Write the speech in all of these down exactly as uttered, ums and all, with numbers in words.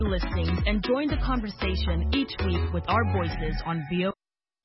listings and join the conversation each week with our voices on V O.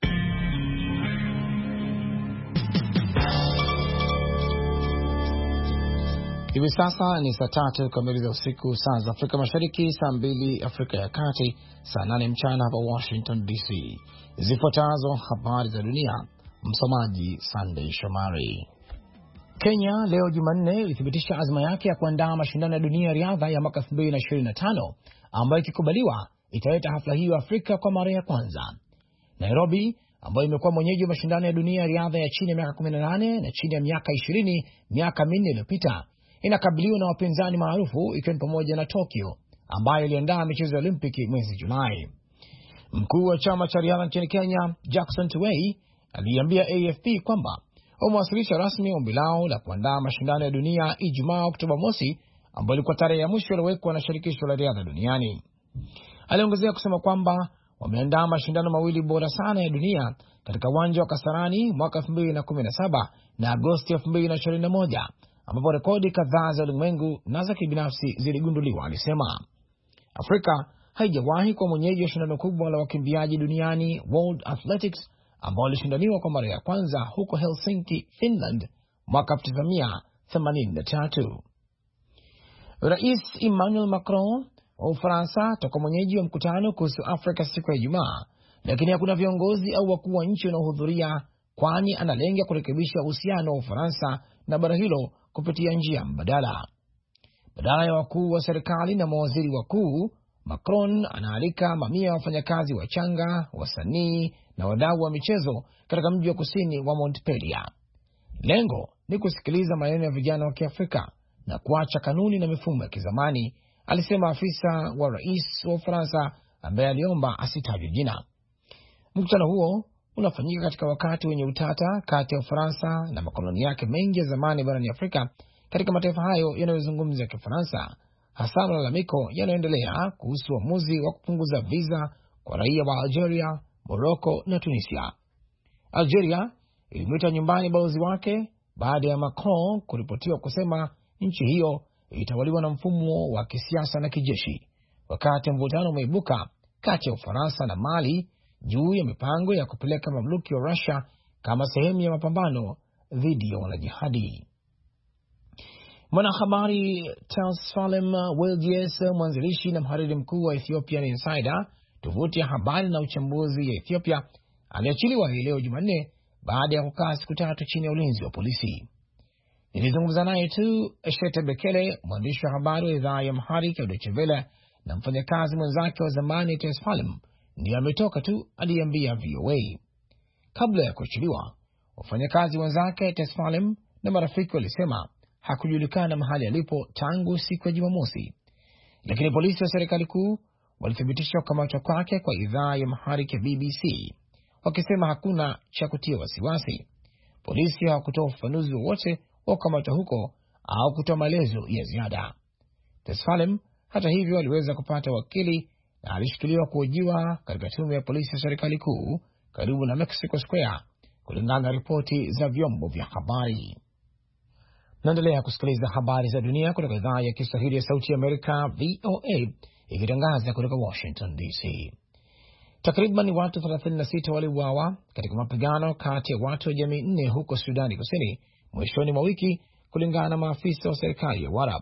Hivi sasa ni saa tatu kamili za usiku, saa za Afrika Mashariki, saa mbili Afrika ya Kati, saa nane mchana hapa Washington D C. Zifuatazo habari za dunia, msomaji Sunday Shomari. Kenya leo Jumanne ilithibitisha azma yake ya kuandaa mashindano ya dunia ya riadha ya mwaka elfu mbili na ishirini na tano ambayo ikikubaliwa italeta hafla hiyo Afrika kwa mara ya kwanza. Nairobi ambayo imekuwa mwenyeji wa mashindano ya dunia ya riadha ya chini ya miaka kumi na nane na chini ya miaka ishirini miaka minne iliyopita, inakabiliwa na wapinzani maarufu ikiwa ni pamoja na Tokyo ambayo iliandaa michezo ya Olimpiki mwezi Julai. Mkuu wa chama cha riadha nchini Kenya, Jackson Tuwei, aliambia A F P kwamba wamewasilisha rasmi ombi lao la kuandaa mashindano ya dunia Ijumaa Oktoba mosi, ambayo ilikuwa tarehe ya mwisho iliyowekwa na shirikisho la riadha duniani. Aliongezea kusema kwamba wameandaa mashindano mawili bora sana ya dunia katika uwanja wa Kasarani mwaka elfu mbili na kumi na saba na Agosti elfu mbili na ishirini na moja, ambapo rekodi kadhaa za ulimwengu na za kibinafsi ziligunduliwa. Alisema Afrika haijawahi kuwa mwenyeji wa shindano kubwa la wakimbiaji duniani, World Athletics, ambao lishindaniwa kwa mara ya kwanza huko Helsinki, Finland mwaka elfu tisa mia themanini na tatu. Rais Emmanuel Macron wa Ufaransa toka mwenyeji wa mkutano kuhusu Afrika siku ya Ijumaa, lakini hakuna viongozi au wakuu wa nchi wanaohudhuria, kwani analenga kurekebisha uhusiano wa Ufaransa na bara hilo kupitia njia mbadala. Badala ya wakuu wa serikali na mawaziri wakuu, Macron anaalika mamia ya wafanyakazi wachanga, wasanii na wadau wa michezo katika mji wa kusini wa Montpellier. Lengo ni kusikiliza maneno ya vijana wa Kiafrika na kuacha kanuni na mifumo ya kizamani, alisema afisa wa rais wa Ufaransa ambaye aliomba asitajwe jina. Mkutano huo unafanyika katika wakati wenye utata kati ya Ufaransa na makoloni yake mengi ya zamani barani Afrika katika mataifa hayo yanayozungumza Kifaransa, hasa malalamiko yanayoendelea kuhusu uamuzi wa kupunguza visa kwa raia wa Algeria, Morocco na Tunisia. Algeria ilimwita nyumbani balozi wake baada ya Macron kuripotiwa kusema nchi hiyo itawaliwa na mfumo wa kisiasa na kijeshi, wakati mvutano umeibuka kati ya Ufaransa na Mali juu ya mipango ya kupeleka mamluki wa Russia kama sehemu ya mapambano dhidi ya wanajihadi. Mwanahabari Tesfalem Wildies, mwanzilishi na mhariri mkuu wa Ethiopian Insider, tovuti ya habari na uchambuzi ya Ethiopia, aliachiliwa leo Jumanne baada ya kukaa siku tatu chini ya ulinzi wa polisi. Nilizungumza naye tu Eshete Bekele, mwandishi wa habari wa idhaa ya Amharic ya Deutsche Welle na mfanyakazi mwenzake wa zamani Tesfalem, ndiye ametoka tu, aliambia V O A. Kabla ya kuachiliwa, wafanyakazi wenzake Tesfalem na marafiki walisema hakujulikana mahali alipo tangu siku ya Jumamosi, lakini polisi wa serikali kuu walithibitisha kukamatwa kwake kwa idhaa ya Amharic ya B B C, wakisema hakuna cha kutia wasiwasi. Polisi hawakutoa ufafanuzi wowote wa kukamatwa huko au kutoa maelezo ya ziada. Tesfalem hata hivyo aliweza kupata wakili na alishikiliwa kuhojiwa katika tume ya polisi ya serikali kuu karibu na Mexico Square, kulingana na ripoti za vyombo vya habari. Naendelea kusikiliza habari za dunia kutoka idhaa ya Kiswahili ya Sauti ya Amerika, V O A, ikitangaza kutoka Washington D C. Takriban watu thelathini na sita waliuawa katika mapigano kati ya watu wa jamii nne huko Sudani Kusini mwishoni mwa wiki, kulingana na maafisa wa serikali ya Warab.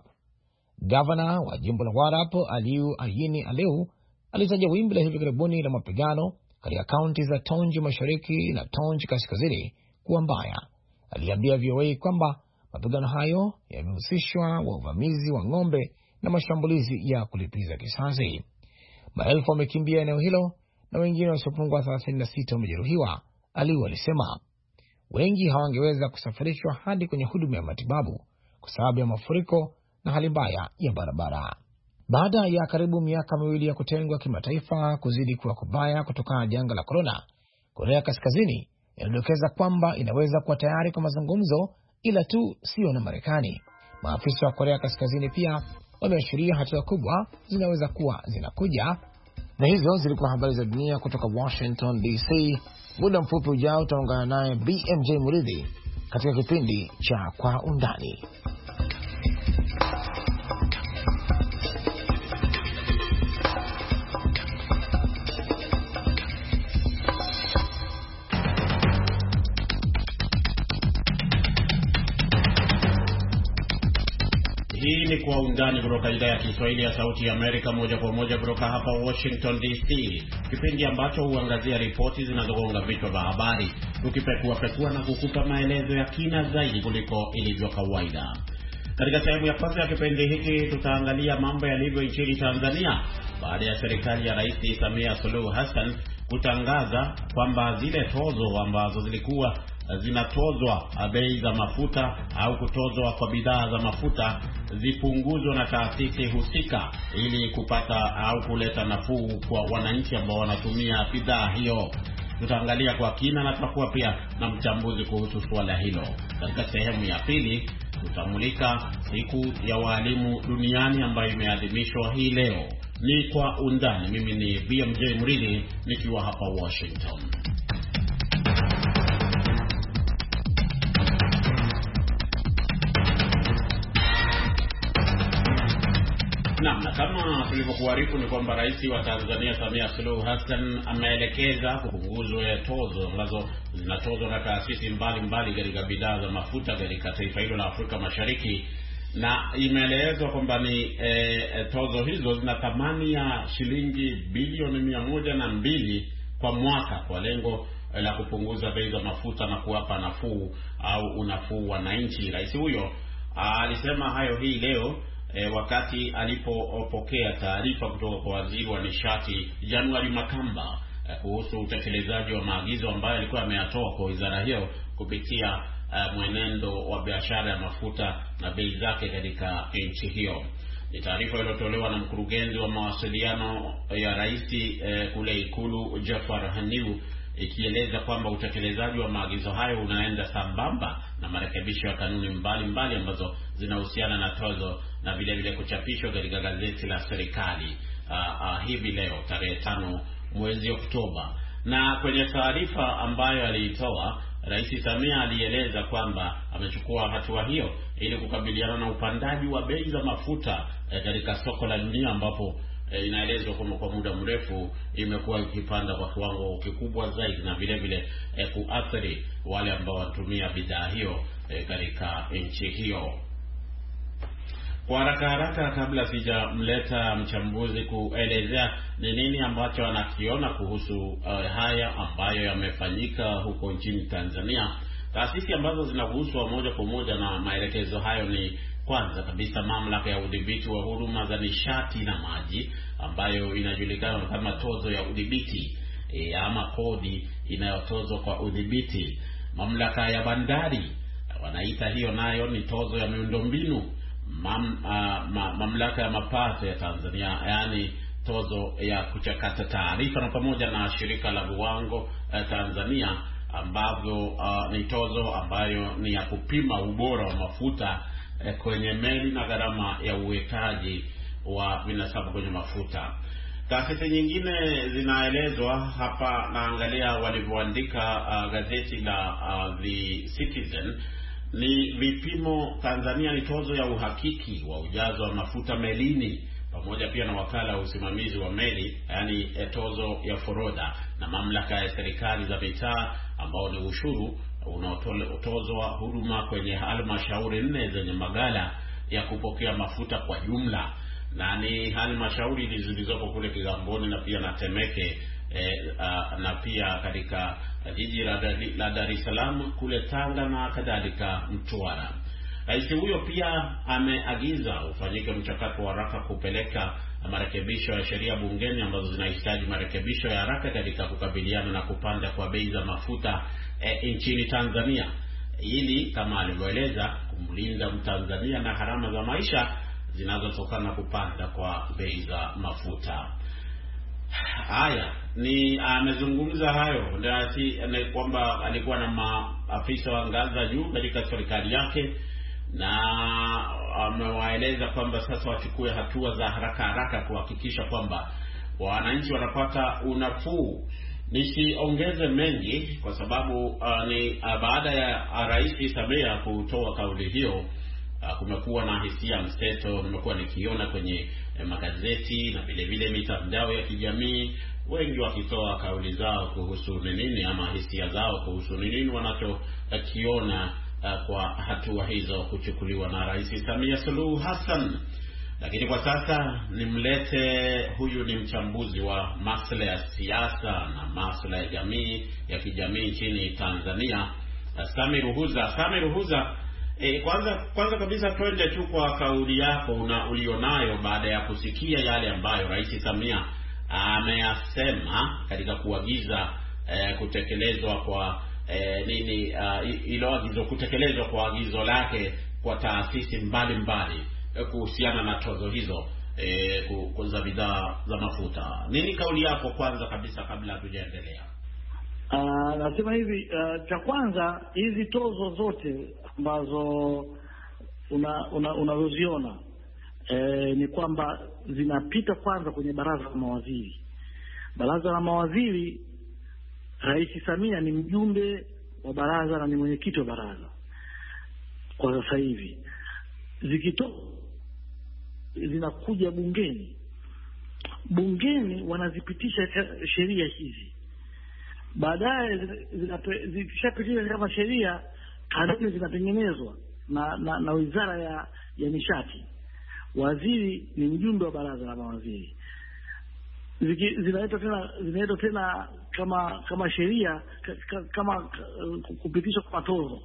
Gavana wa jimbo la Warab, Aliu Ayini Aleu, alitaja wimbi la hivi karibuni la mapigano katika kaunti za Tonji Mashariki na Tonji Kaskazini kuwa mbaya. Aliambia V O A kwamba mapigano hayo yamehusishwa wa uvamizi wa ng'ombe na mashambulizi ya kulipiza kisasi. Maelfu wamekimbia eneo hilo na wengine wasiopungua thelathini na sita wamejeruhiwa, Aliu alisema. Wengi hawangeweza kusafirishwa hadi kwenye huduma ya matibabu kwa sababu ya mafuriko na hali mbaya ya barabara. Baada ya karibu miaka miwili ya kutengwa kimataifa kuzidi kuwa kubaya kutokana na janga la corona, Korea Kaskazini inadokeza kwamba inaweza kuwa tayari kwa mazungumzo, ila tu sio na Marekani. Maafisa wa Korea Kaskazini pia wameashiria hatua kubwa zinaweza kuwa zinakuja. Na hizo zilikuwa habari za dunia kutoka Washington D C. Muda mfupi ujao utaungana naye B M J Muridhi katika kipindi cha Kwa Undani. Kwa Undani kutoka idhaa ya Kiswahili ya Sauti ya Amerika, moja kwa moja kutoka hapa Washington D C, kipindi ambacho huangazia ripoti zinazogonga vichwa vya habari, tukipekua pekua na kukupa maelezo ya kina zaidi kuliko ilivyo kawaida. Katika sehemu ya kwanza ya kipindi hiki tutaangalia mambo yalivyo nchini Tanzania baada ya serikali ya Rais Samia Suluhu Hassan kutangaza kwamba zile tozo ambazo zilikuwa zinatozwa bei za mafuta au kutozwa kwa bidhaa za mafuta zipunguzwe na taasisi husika ili kupata au kuleta nafuu kwa wananchi ambao wanatumia bidhaa hiyo. Tutaangalia kwa kina na tutakuwa pia na mchambuzi kuhusu swala hilo. Katika sehemu ya pili tutamulika siku ya walimu duniani ambayo imeadhimishwa hii leo. Ni Kwa Undani. Mimi ni B M J Mridhi nikiwa hapa Washington. Na kama tulivyokuarifu ni kwamba Rais wa Tanzania Samia Suluhu Hassan ameelekeza kupunguzwa tozo ambazo zinatozwa na taasisi mbalimbali katika bidhaa za mafuta katika taifa hilo la Afrika Mashariki, na imeelezwa kwamba ni e, tozo hizo zina thamani ya shilingi bilioni mia moja na mbili kwa mwaka kwa lengo la kupunguza bei za mafuta na kuwapa nafuu au unafuu wananchi. Rais huyo alisema hayo hii leo E, wakati alipopokea taarifa kutoka kwa waziri wa nishati January Makamba e, kuhusu utekelezaji wa maagizo ambayo alikuwa ameyatoa kwa wizara hiyo kupitia e, mwenendo wa biashara ya mafuta na bei zake katika nchi hiyo. Ni taarifa iliyotolewa na mkurugenzi wa mawasiliano ya rais e, kule Ikulu Jafar Haniu, ikieleza kwamba utekelezaji wa maagizo hayo unaenda sambamba na marekebisho ya kanuni mbalimbali mbali ambazo zinahusiana na tozo na vile vile kuchapishwa katika gazeti la serikali uh, uh, hivi leo tarehe tano mwezi Oktoba. Na kwenye taarifa ambayo aliitoa, Rais Samia alieleza kwamba amechukua hatua hiyo ili kukabiliana na upandaji wa bei za mafuta eh, katika soko la dunia ambapo E, inaelezwa kwamba kwa muda mrefu imekuwa ikipanda kwa kiwango kikubwa zaidi na vile vile e, kuathiri wale ambao wanatumia bidhaa hiyo e, katika nchi hiyo. Kwa haraka haraka, kabla sijamleta mchambuzi kuelezea ni nini ambacho anakiona kuhusu uh, haya ambayo yamefanyika huko nchini Tanzania, taasisi ambazo zinaguswa moja kwa moja na maelekezo hayo ni kwanza kabisa mamlaka ya udhibiti wa huduma za nishati na maji ambayo inajulikana kama tozo ya udhibiti e, ama kodi inayotozwa kwa udhibiti. Mamlaka ya bandari wanaita hiyo nayo ni tozo ya miundombinu. Mam, uh, ma, mamlaka ya mapato ya Tanzania yani tozo ya kuchakata taarifa, na pamoja na shirika la viwango uh, Tanzania ambavyo uh, ni tozo ambayo ni ya kupima ubora wa mafuta uh, kwenye meli na gharama ya uwekaji wa vinasaba kwenye mafuta. Taasisi nyingine zinaelezwa hapa, naangalia walivyoandika uh, gazeti la uh, The Citizen. Ni vipimo Tanzania ni tozo ya uhakiki wa ujazo wa mafuta melini, pamoja pia na wakala wa usimamizi wa meli yani tozo ya forodha, na mamlaka ya serikali za mitaa ambao ni ushuru unaotozwa huduma kwenye halmashauri nne zenye magala ya kupokea mafuta kwa jumla, na ni halmashauri zilizopo kule Kigamboni na pia na Temeke e, a, na pia katika jiji la Dar es Salaam kule Tanga na kadhalika Mtwara. Rais huyo pia ameagiza ufanyike mchakato wa haraka kupeleka marekebisho ya sheria bungeni ambazo zinahitaji marekebisho ya haraka katika kukabiliana na kupanda kwa bei za mafuta e, nchini Tanzania, ili kama alivyoeleza kumlinda Mtanzania na gharama za maisha zinazotokana na kupanda kwa bei za mafuta. Haya ni amezungumza hayo ndio kwamba alikuwa na maafisa wa ngazi juu katika serikali yake, na amewaeleza kwamba sasa wachukue hatua za haraka haraka kuhakikisha kwamba wananchi wanapata unafuu. Nisiongeze mengi kwa sababu uh, ni uh, baada ya Rais Samia kutoa kauli hiyo uh, kumekuwa na hisia mseto. Nimekuwa nikiona kwenye eh, magazeti na vile vile mitandao ya kijamii, wengi wakitoa kauli zao kuhusu nini ama hisia zao kuhusu nini wanachokiona uh, kwa hatua hizo kuchukuliwa na Rais Samia Suluhu Hassan. Lakini kwa sasa nimlete, huyu ni mchambuzi wa masuala ya siasa na masuala ya jamii ya kijamii nchini Tanzania, Sami Ruhuza. Sami Ruhuza, e, kwanza kwanza kabisa twende tu kwa kauli yako una ulionayo baada ya kusikia yale ambayo Rais Samia ameyasema katika kuagiza e, kutekelezwa kwa e, nini ilo uh, agizo kutekelezwa kwa agizo lake kwa taasisi mbalimbali kuhusiana na tozo hizo eh, za bidhaa za mafuta. Nini kauli yako kwanza kabisa kabla tujaendelea? Ah, nasema hivi, uh, cha kwanza hizi tozo zote ambazo una unazoziona una eh, ni kwamba zinapita kwanza kwenye baraza la mawaziri. Baraza la mawaziri, Rais Samia ni mjumbe wa baraza na ni mwenyekiti wa baraza kwa sasa hivi. Zikitoka zinakuja bungeni, bungeni wanazipitisha sheria hizi. Baadaye zikishapitisha kama sheria, kanuni zinatengenezwa na, na na Wizara ya ya Nishati. Waziri ni mjumbe wa baraza la mawaziri. Zinaletwa tena zinaletwa tena kama kama sheria, kama kupitishwa kwa tozo.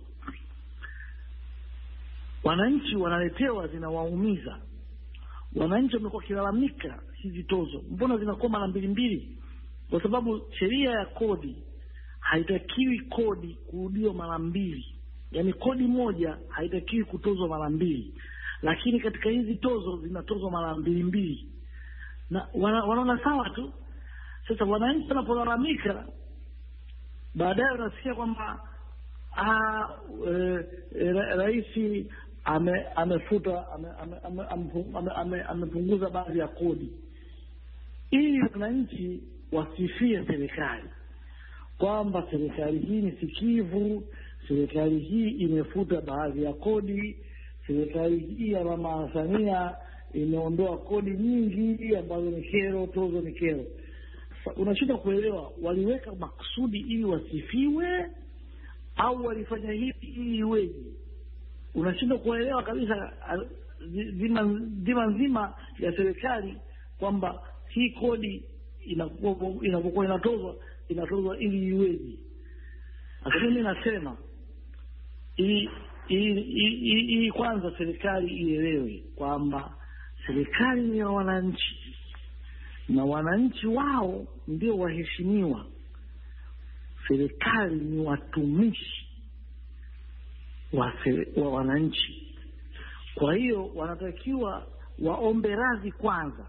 Wananchi wanaletewa, zinawaumiza. Wananchi wamekuwa kilalamika hizi tozo, mbona zinakuwa mara mbili mbili? Kwa sababu sheria ya kodi haitakiwi kodi kurudiwa mara mbili. Yaani kodi moja haitakiwi kutozwa mara mbili. Lakini katika hizi tozo zinatozwa mara mbili mbili. Na wana, wanaona sawa tu. Sasa wananchi wanapolalamika, baadaye wanasikia kwamba ah e, e, rais ame amefuta ame amepunguza baadhi ya kodi, ili wananchi wasifie serikali kwamba serikali hii ni sikivu, serikali hii imefuta baadhi ya kodi, serikali hii ya Mama Samia imeondoa kodi nyingi ambazo ni kero, tozo ni kero. Unashindwa kuelewa waliweka makusudi ili wasifiwe au walifanya hivi ili iweje? Unashindwa kuelewa kabisa dhima dhima nzima ya serikali kwamba hii kodi inapokuwa inapokuwa inatozwa inatozwa ili iweje. Sasa mimi nasema ili ili kwanza serikali ielewe kwamba serikali ni ya wananchi na wananchi wao ndio waheshimiwa. Serikali ni watumishi wa, wa wananchi. Kwa hiyo wanatakiwa waombe radhi kwanza.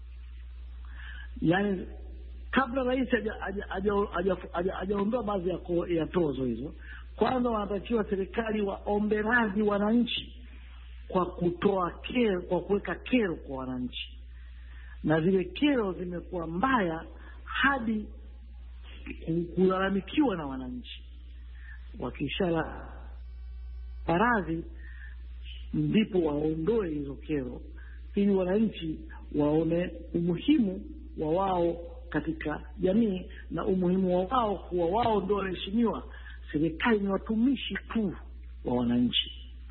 Yaani kabla rais hajaondoa baadhi ya, ya tozo hizo, kwanza wanatakiwa serikali waombe radhi wananchi kwa kutoa kero, kwa kuweka kero kwa wananchi. Na zile kero zimekuwa mbaya hadi kulalamikiwa na wananchi. Wakishala radhi ndipo waondoe hizo kero, ili wananchi waone umuhimu wa wao katika jamii na umuhimu wa wao kuwa wao ndio waheshimiwa. Serikali ni watumishi tu wa wananchi.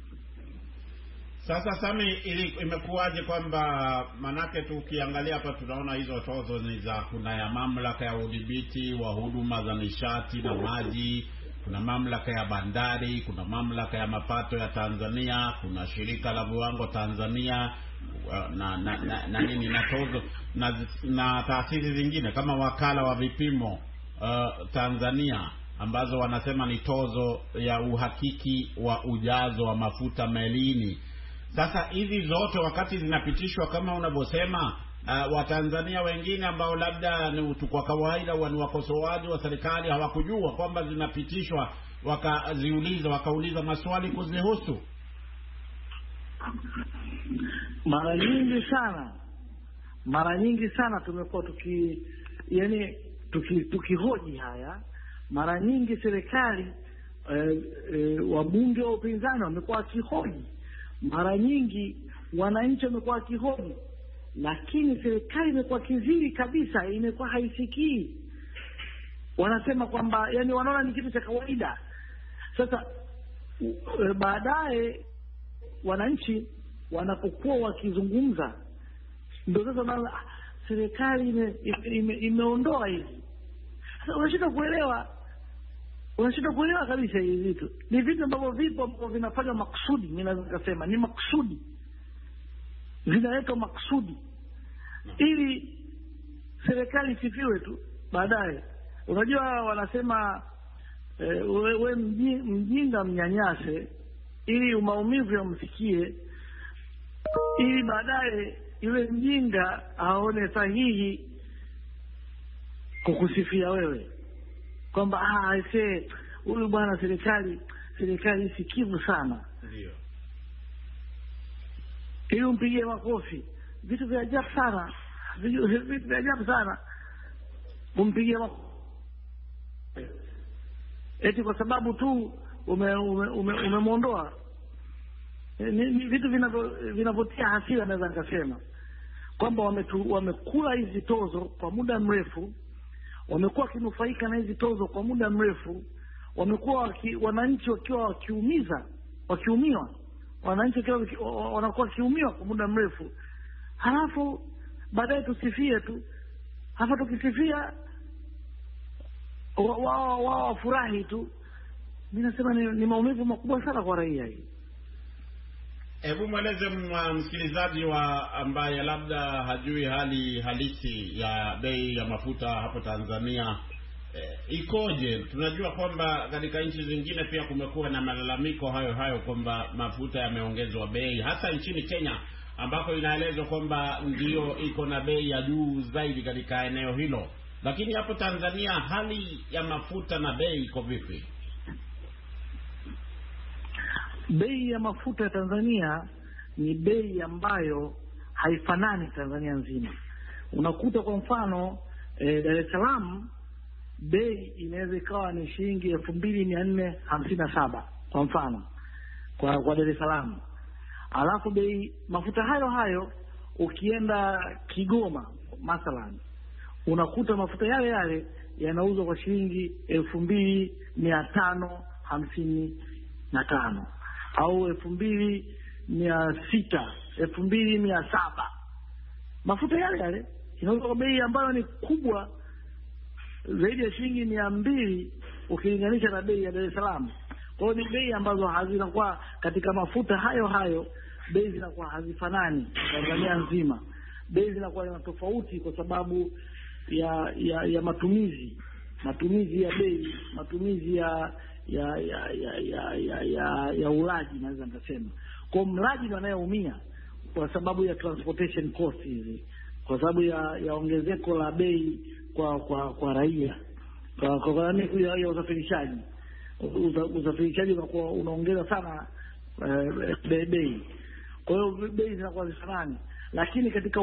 Sasa Sami, ili imekuwaje kwamba manake tukiangalia hapa tunaona hizo tozo ni za, kuna ya mamlaka ya udhibiti wa huduma za nishati na maji, kuna mamlaka ya bandari, kuna mamlaka ya mapato ya Tanzania, kuna shirika la viwango Tanzania na na na, na nini na tozo na, na taasisi zingine kama wakala wa vipimo uh, Tanzania, ambazo wanasema ni tozo ya uhakiki wa ujazo wa mafuta melini. Sasa hizi zote wakati zinapitishwa kama unavyosema, uh, Watanzania wengine ambao labda ni kwa kawaida ni wakosoaji wa serikali hawakujua kwamba zinapitishwa, wakaziuliza wakauliza maswali kuzihusu. Mara nyingi sana mara nyingi sana tumekuwa tuki yani tuki tukihoji haya. Mara nyingi serikali e, e, wabunge wa upinzani wamekuwa wakihoji, mara nyingi wananchi wamekuwa wakihoji, lakini serikali imekuwa kiziri kabisa, imekuwa haisikii. Wanasema kwamba yani wanaona ni kitu cha kawaida. Sasa e, baadaye wananchi wanapokuwa wakizungumza Ndio sasa na serikali ime, ime, imeondoa hizi. Sasa unashindwa kuelewa, unashindwa kuelewa kabisa hivi vitu. Ni vitu ambavyo vipo ambavyo vinafanywa makusudi, mimi naweza kusema ni makusudi. Vinawekwa makusudi ili serikali isifiwe tu baadaye. Unajua wanasema eh, we, we mjinga mnyanyase ili maumivu yamfikie, ili baadaye yule mjinga aone sahihi kukusifia wewe kwamba ah aise huyu bwana serikali serikali sikivu sana, ndio ili umpigie makofi. Vitu vya ajabu sana, vitu vya ajabu sana umpigie makofi eti kwa sababu tu umemuondoa ume, ume, ume ni, ni vitu vinavyotia hasira. Naweza nikasema kwamba wamekula hizi tozo kwa muda mrefu, wamekuwa kinufaika na hizi tozo kwa muda mrefu, wamekuwa waki, wananchi wakiwa wakiumiza wakiumiwa wananchi wakiwa wanakuwa kiumiwa kwa muda mrefu, halafu baadaye tusifie tu. Hapa tukisifia wao wao wafurahi tu. Mimi nasema ni, ni maumivu makubwa sana kwa raia hii. Hebu mweleze msikilizaji wa ambaye labda hajui hali halisi ya bei ya mafuta hapo Tanzania e, ikoje? Tunajua kwamba katika nchi zingine pia kumekuwa na malalamiko hayo hayo kwamba mafuta yameongezwa bei, hasa nchini Kenya ambako inaelezwa kwamba ndio iko na bei ya juu zaidi katika eneo hilo. Lakini hapo Tanzania hali ya mafuta na bei iko vipi? Bei ya mafuta ya Tanzania ni bei ambayo haifanani Tanzania nzima. Unakuta kwa mfano e, Dar es Salaam bei inaweza ikawa ni shilingi elfu mbili mia nne hamsini na saba kwa mfano kwa kwa Dar es Salaam. Alafu bei mafuta hayo hayo ukienda Kigoma mathalan unakuta mafuta yale yale yanauzwa kwa shilingi elfu mbili mia tano hamsini na tano au elfu mbili mia sita, elfu mbili mia saba. Mafuta yale yale inauzwa kwa bei ambayo ni kubwa zaidi ya shilingi mia mbili ukilinganisha na bei ya Dar es Salaam. Kwa hiyo ni bei ambazo hazinakuwa katika mafuta hayo hayo, bei zinakuwa hazifanani Tanzania nzima. Bei zinakuwa na tofauti kwa sababu ya ya ya matumizi, matumizi ya bei, matumizi ya ya ya ya ya ya, ya, ya ulaji naweza nikasema. Kwa mlaji ndiye anayeumia kwa sababu ya transportation costs hizi, kwa sababu ya ya ongezeko la bei kwa kwa kwa raia, kwa kwa nini ya, ya usafirishaji. Usafirishaji unakuwa unaongeza sana uh, bei. Kwa hiyo bei zinakuwa zifanani, lakini katika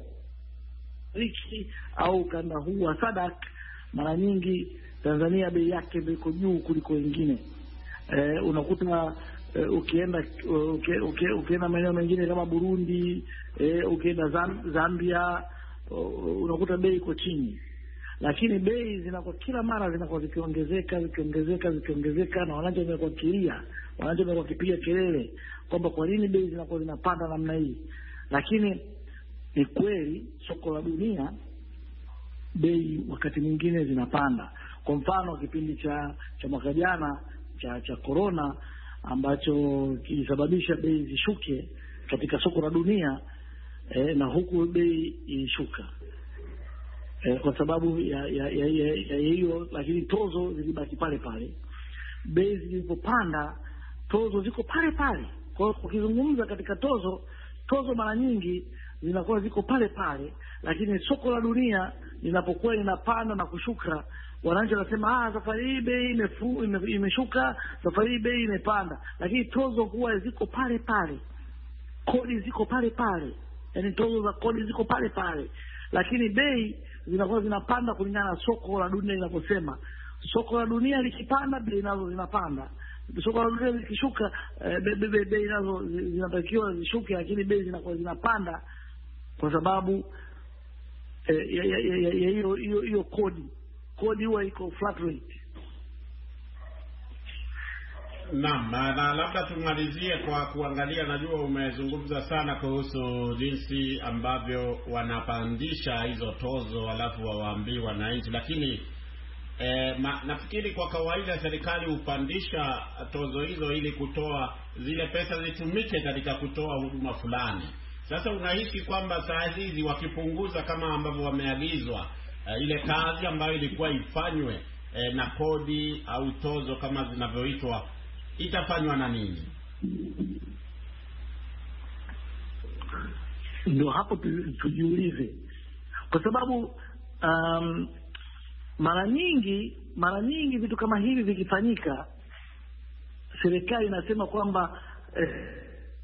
riki au kanda huu wa Sadak mara nyingi Tanzania bei yake iko juu kuliko wengine. Eh, unakuta eh, ukienda uke, ukienda maeneo mengine kama Burundi, eh, ukienda Zambia, uh, unakuta bei iko chini. Lakini bei zinakuwa kila mara zinakuwa zikiongezeka zikiongezeka zikiongezeka na wananchi wamekuwa kilia, wananchi wamekuwa kipiga kelele kwamba kwa nini bei zinakuwa zinapanda namna hii. Lakini ni kweli soko la dunia bei wakati mwingine zinapanda. Kwa mfano kipindi cha cha mwaka jana cha cha corona ambacho kilisababisha bei zishuke katika soko la dunia, eh, na huku bei ilishuka eh, kwa sababu ya ya ya ya hiyo, lakini tozo zilibaki pale pale. Bei zilipopanda tozo ziko pale pale. Kwa hiyo ukizungumza katika tozo, tozo mara nyingi zinakuwa ziko pale pale, lakini soko la dunia linapokuwa linapanda na kushuka, wananchi wanasema ah safari hii bei imefu, ime, imeshuka, safari hii bei imepanda, lakini tozo huwa ziko pale pale, kodi ziko pale pale, yani tozo za kodi ziko pale pale, lakini bei zinakuwa zinapanda kulingana na soko la dunia linaposema. Soko la dunia likipanda bei nazo zinapanda, soko la dunia likishuka eh, bei bei nazo zinatakiwa zishuke, lakini bei zinakuwa zinapanda kwa sababu eh, ya ya ya hiyo hiyo hiyo kodi kodi huwa iko flat rate. Naam, na labda tumalizie kwa kuangalia, najua umezungumza sana kuhusu jinsi ambavyo wanapandisha hizo tozo alafu wawaambii wananchi, lakini eh, ma, nafikiri kwa kawaida serikali hupandisha tozo hizo ili kutoa zile pesa zitumike katika kutoa huduma fulani. Sasa unahisi kwamba saa hizi wakipunguza kama ambavyo wameagizwa, uh, ile kazi ambayo ilikuwa ifanywe eh, na kodi au tozo kama zinavyoitwa, itafanywa na nini? Ndio hapo tujiulize, kwa sababu um, mara nyingi mara nyingi vitu kama hivi vikifanyika, serikali inasema kwamba eh,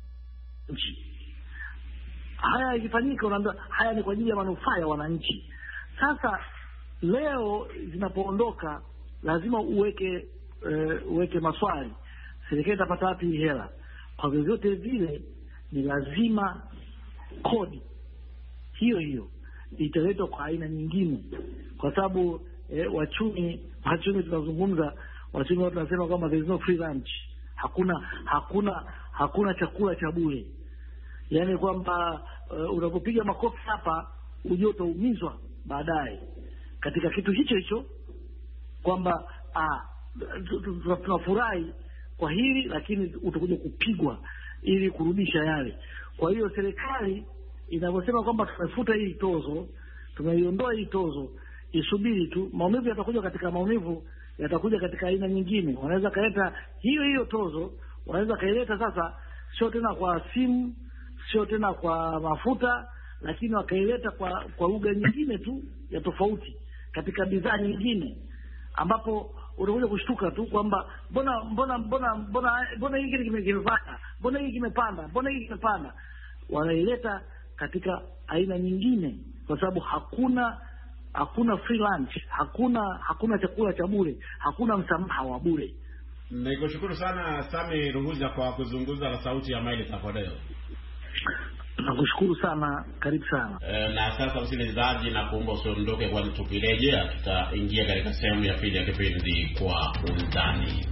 haya ikifanyika unaambia haya ni kwa ajili ya manufaa ya wananchi. Sasa leo zinapoondoka lazima uweke uh, uweke maswali, serikali itapata wapi hela? Kwa vyovyote vile ni lazima kodi hiyo hiyo italetwa kwa aina nyingine, kwa sababu eh, wachumi wachumi tunazungumza wachumi watu wanasema kwamba there is no free lunch, hakuna hakuna hakuna chakula cha bure. Yaani kwamba uh, unapopiga makofi hapa ujue utaumizwa baadaye katika kitu hicho hicho, kwamba ah tunafurahi kwa hili lakini utakuja kupigwa ili kurudisha yale. Kwa hiyo serikali inavyosema kwamba tumefuta hii tozo, tumeiondoa hii tozo, isubiri tu, maumivu yatakuja katika maumivu yatakuja katika aina nyingine. Wanaweza kaileta hiyo hiyo tozo, wanaweza kaileta sasa sio tena kwa simu, sio tena kwa mafuta, lakini wakaileta kwa kwa lugha nyingine tu ya tofauti katika bidhaa nyingine, ambapo unakuja kushtuka tu kwamba mbona mbona mbona mbona mbona hiki kimepanda, mbona hiki kimepanda, mbona hiki kimepanda. Wanaileta katika aina nyingine kwa sababu hakuna hakuna free lunch, hakuna hakuna chakula cha bure, hakuna msamaha wa bure. Nikushukuru sana Sami Ruhuza kwa kuzungumza na Sauti ya Amerika kwa leo. Nakushukuru sana, karibu sana. E, na sasa msikilizaji, na kuomba usiondoke, kwa tukirejea tutaingia katika sehemu ya pili ya kipindi Kwa Undani.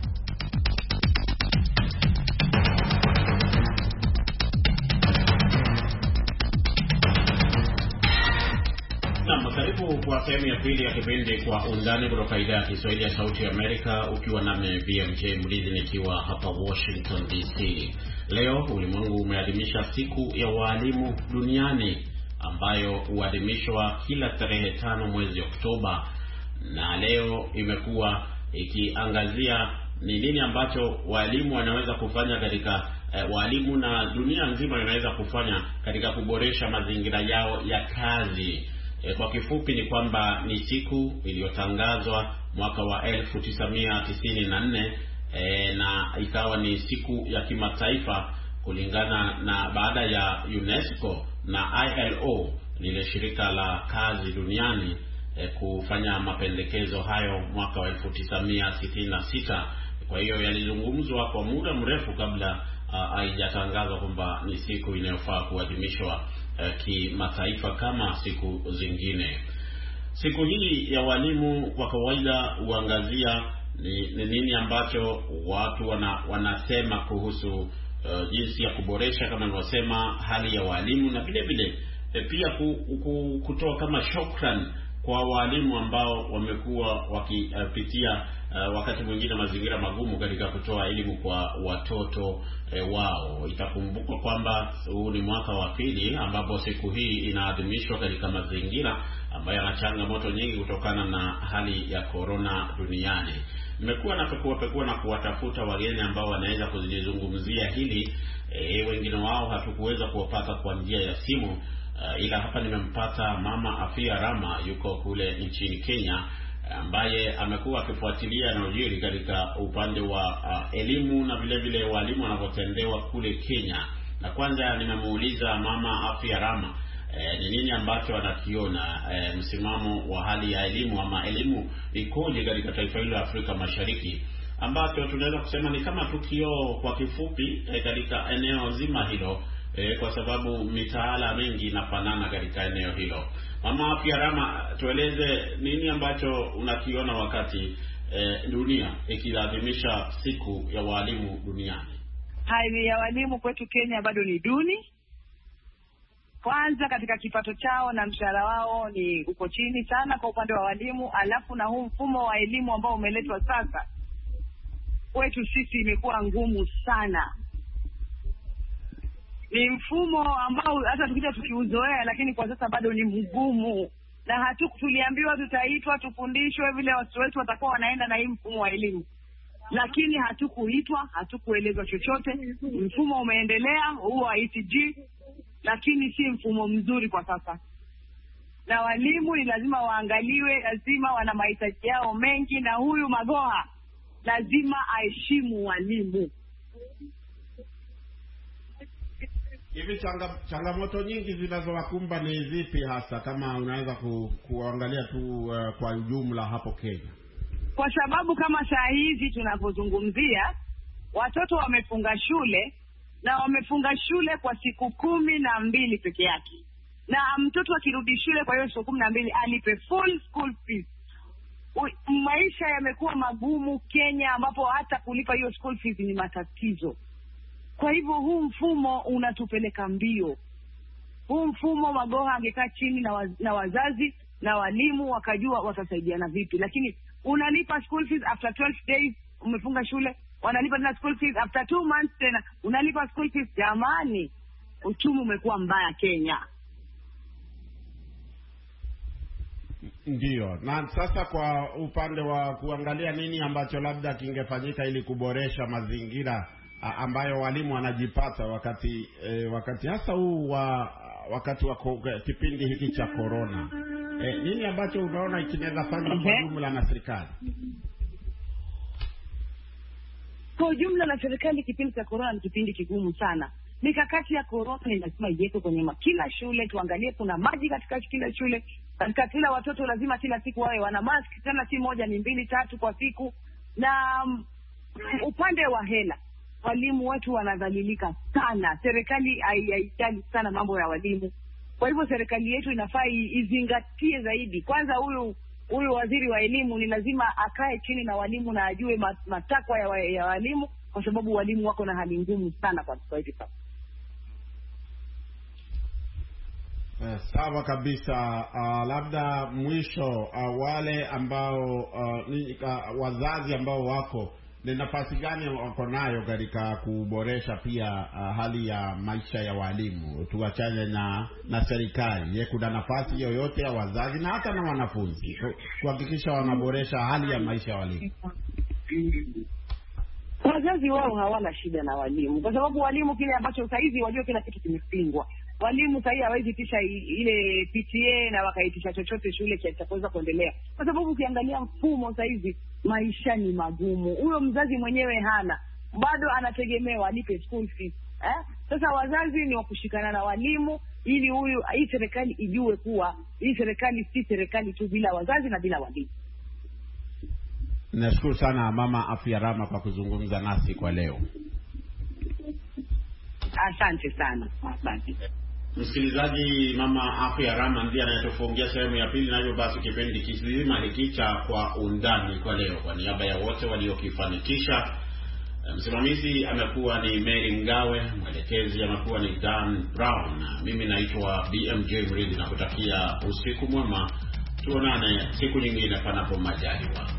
Na karibu kwa sehemu ya pili ya kipindi Kwa Undani kutoka idhaa ya Kiswahili ya Sauti ya Amerika, ukiwa nami B M J Mridhi nikiwa hapa Washington D C. Leo ulimwengu umeadhimisha siku ya walimu duniani ambayo huadhimishwa kila tarehe tano mwezi Oktoba, na leo imekuwa ikiangazia ni nini ambacho walimu wanaweza kufanya katika eh, walimu na dunia nzima inaweza kufanya katika kuboresha mazingira yao ya kazi. E, kwa kifupi ni kwamba ni siku iliyotangazwa mwaka wa elfu tisa mia tisini na nne e, na ikawa ni siku ya kimataifa kulingana na baada ya UNESCO na I L O, lile shirika la kazi duniani, e, kufanya mapendekezo hayo mwaka wa elfu tisa mia sitini na sita. Kwa hiyo yalizungumzwa kwa muda mrefu kabla haijatangazwa kwamba ni siku inayofaa kuadhimishwa uh, kimataifa kama siku zingine. Siku hii ya walimu kwa kawaida huangazia ni, ni nini ambacho watu wana, wanasema kuhusu uh, jinsi ya kuboresha kama nilivyosema hali ya walimu, na vile vile e, pia ku, ku, kutoa kama shukran kwa walimu ambao wamekuwa wakipitia uh, wakati mwingine mazingira magumu katika kutoa elimu kwa watoto eh, wao. Itakumbukwa kwamba huu ni mwaka wa pili ambapo siku hii inaadhimishwa katika mazingira ambayo yana changamoto nyingi kutokana na hali ya corona duniani. Nimekuwa na pekua pekua na kuwatafuta wageni ambao wanaweza kuzungumzia hili, eh, wengine wao hatukuweza kuwapata kwa njia ya simu. Uh, ila hapa nimempata Mama Afia Rama, yuko kule nchini Kenya, ambaye amekuwa akifuatilia yanayojiri katika upande wa uh, elimu na vile vile walimu wanavyotendewa kule Kenya. Na kwanza nimemuuliza Mama Afia Rama ni eh, nini ambacho anakiona eh, msimamo wa hali ya elimu ama elimu ikoje katika taifa hilo la Afrika Mashariki, ambacho tunaweza kusema ni kama tukio kwa kifupi eh, katika eneo zima hilo. E, kwa sababu mitaala mingi inafanana katika eneo hilo. Mama Afia Rama, tueleze nini ambacho unakiona wakati eh, dunia ikiadhimisha siku ya walimu duniani? Hali ya walimu kwetu Kenya bado ni duni. Kwanza katika kipato chao na mshahara wao ni uko chini sana kwa upande wa walimu, alafu na huu mfumo wa elimu ambao umeletwa sasa kwetu sisi imekuwa ngumu sana. Ni mfumo ambao hata tukija tukiuzoea, lakini kwa sasa bado ni mgumu. Na hatukutuliambiwa tutaitwa tufundishwe vile watu wetu watakuwa wanaenda na hii mfumo wa elimu, lakini hatukuitwa, hatukuelezwa chochote. Mfumo umeendelea huo wa E C G, lakini si mfumo mzuri kwa sasa. Na walimu ni lazima waangaliwe, lazima wana mahitaji yao mengi, na huyu Magoha lazima aheshimu walimu. Hivi changa, changamoto nyingi zinazowakumba ni zipi hasa, kama unaweza ku, kuangalia tu uh, kwa ujumla hapo Kenya? Kwa sababu kama saa hizi tunapozungumzia watoto wamefunga shule, na wamefunga shule kwa siku kumi na mbili peke yake. Na mtoto akirudi shule kwa hiyo siku kumi na mbili alipe full school fees. U, maisha yamekuwa magumu Kenya, ambapo hata kulipa hiyo school fees ni matatizo. Kwa hivyo huu mfumo unatupeleka mbio. Huu mfumo Magoha angekaa chini na, waz, na wazazi na walimu wakajua watasaidiana vipi. Lakini unalipa school fees after twelve days umefunga shule, wanalipa tena school fees after two months tena unalipa school fees. Jamani, uchumi umekuwa mbaya Kenya. Ndio. Na sasa kwa upande wa kuangalia nini ambacho labda kingefanyika ili kuboresha mazingira ambayo walimu wanajipata wakati eh, wakati hasa huu wa wakati wa kipindi hiki cha corona, eh, nini ambacho unaona kinaweza fanywa kwa jumla na serikali? Kwa jumla na serikali, kipindi cha corona ni kipindi kigumu sana. Mikakati ya corona ni lazima iwekwe kwenye kila shule. Tuangalie kuna maji katika kila shule, katika kila watoto lazima kila siku wawe wana mask, tena si moja ni mbili tatu kwa siku. Na um, upande wa hela, walimu wetu wanadhalilika sana. Serikali haijali sana mambo ya walimu. Kwa hivyo serikali yetu inafaa izingatie zaidi. Kwanza huyu huyu waziri wa elimu ni lazima akae chini na walimu na ajue matakwa ya, wa, ya walimu, kwa sababu walimu wako na hali ngumu sana kwa sasa. Eh, sawa kabisa. Uh, labda mwisho, uh, wale ambao uh, ni, uh, wazazi ambao wako, ni nafasi gani wako nayo katika kuboresha pia uh, hali ya maisha ya walimu? Tuachane na na serikali. Je, kuna nafasi yoyote ya wazazi na hata na wanafunzi kuhakikisha wanaboresha hali ya maisha ya walimu? Wazazi wao hawana shida na walimu, kwa sababu walimu kile ambacho saizi wajua kila kitu kimepingwa. Walimu sasa hawezi tisha ile P T A na wakaitisha chochote shule kitaweza kuendelea, kwa sababu ukiangalia mfumo saizi maisha ni magumu. Huyo mzazi mwenyewe hana, bado anategemewa alipe school fees. Eh? Sasa wazazi ni wakushikana na walimu ili huyu hii serikali ijue kuwa hii serikali si serikali tu bila wazazi na bila walimu. Nashukuru sana Mama Afia Rama kwa kuzungumza nasi kwa leo. Asante sana. Asante. Msikilizaji, Mama Afia Rama ndiye anatufungia sehemu ya pili, na hivyo basi kipindi kizima hiki cha Kwa Undani kwa leo, kwa niaba ya wote waliokifanikisha, msimamizi amekuwa ni Mary Mgawe, mwelekezi amekuwa ni Dan Brown, mimi naitwa B M J Mridhi, na kutakia usiku mwema. Tuonane siku nyingine panapo majaliwa.